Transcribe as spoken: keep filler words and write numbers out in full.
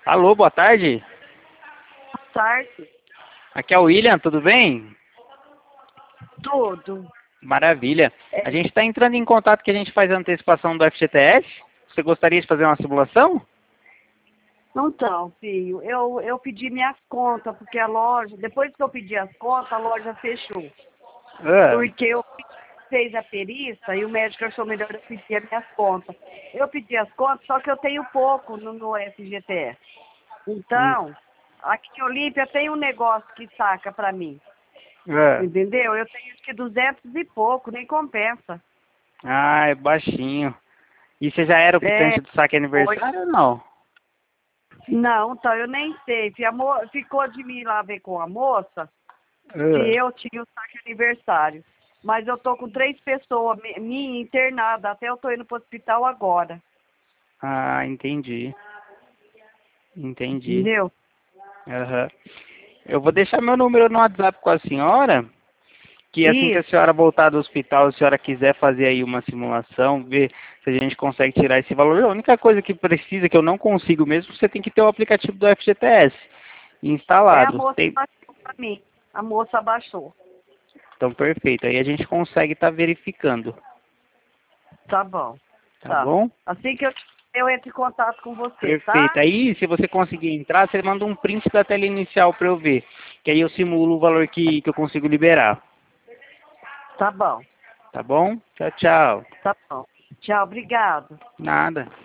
Alô, boa tarde. Boa tarde. Aqui é o William, tudo bem? Tudo. Maravilha. A É, gente está entrando em contato que a gente faz a antecipação do F G T S. Você gostaria de fazer uma simulação? então, filho, eu, eu pedi minhas contas, porque a loja, depois que eu pedi as contas, a loja fechou. Ah, Porque eu fiz a perícia e o médico achou melhor eu pedir as minhas contas. Eu pedi as contas, só que eu tenho pouco no, no F G T S. hum, Então, aqui em Olímpia tem um negócio que saca pra mim. ah. Entendeu? Eu tenho acho que duzentos e pouco, nem compensa. Ah, é baixinho. E você já era o É, quitante do saque foi. aniversário ou não? Não, então eu nem sei. Fi- a mo- Ficou de mim lá ver com a moça se Ah, eu tinha o saque aniversário. Mas eu tô com três pessoas, mi- minha internada, até eu tô indo pro hospital agora. ah, entendi. Entendi. Entendeu? Aham. Eu vou deixar meu número no WhatsApp com a senhora, que assim que a Isso, senhora voltar do hospital, se a senhora quiser fazer aí uma simulação, ver se a gente consegue tirar esse valor. A única coisa que precisa, que eu não consigo mesmo, você tem que ter o aplicativo do F G T S é a instalado. moça Tem... baixou pra mim. A moça baixou. Então, perfeito. Aí a gente consegue estar verificando, Tá bom, tá tá. bom? Assim que eu, eu entro em contato com você, Perfeito. tá? Aí, se você conseguir entrar, você manda um print da tela inicial para eu ver, que aí eu simulo o valor que, que eu consigo liberar. Tá bom, Tá bom? Tchau, tchau. tá bom. Tchau, obrigado. Nada.